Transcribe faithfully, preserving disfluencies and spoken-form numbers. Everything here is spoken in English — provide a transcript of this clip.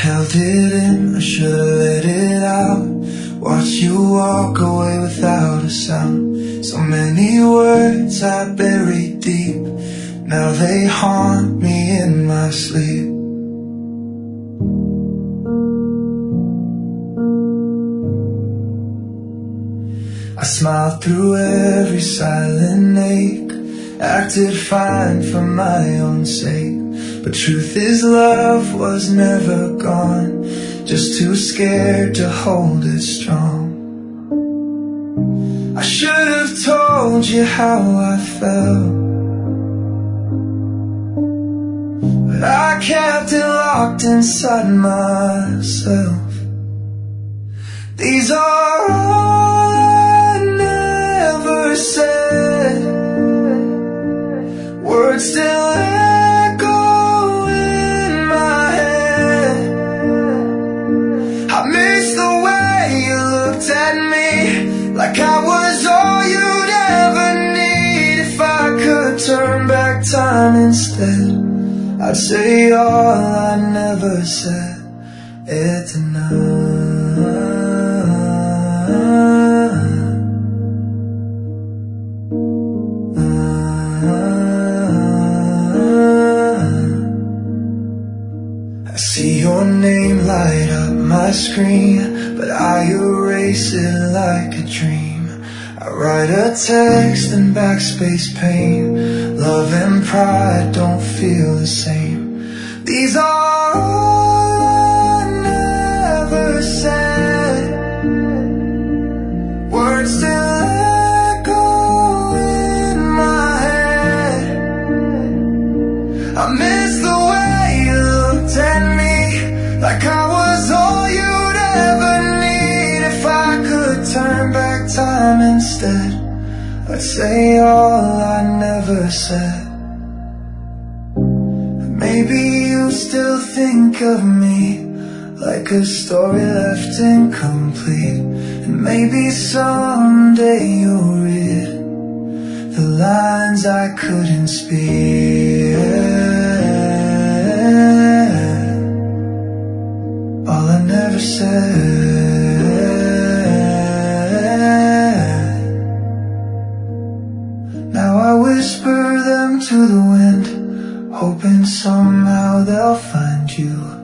held it in, I should've let it out. Watch you walk away without a sound. So many words I buried deep, now they haunt me in my sleep. I smiled through every silent ache, acted fine for my own sake. But truth is, love was never gone, just too scared to hold it strong. I should have told you how I felt, but I kept it locked inside myself. These are all I never said, words still echo in my head. I miss the way you looked at me, like I was all you'd ever need. If I could turn back time instead, I'd say all I never said it tonight. I see your name light up my screen, but I erase it like a dream. I write a text in backspace pain. Love and pride don't feel the same. These are all I never said, words still echo in my head. I miss the way you looked at me, like I was all you'd ever need. If I could turn back time instead, I'd say all I never said. Maybe you still think of me like a story left incomplete, and maybe someday you'll read the lines I couldn't speak. All I never said. Now I whisper them to the wind, hoping somehow they'll find you.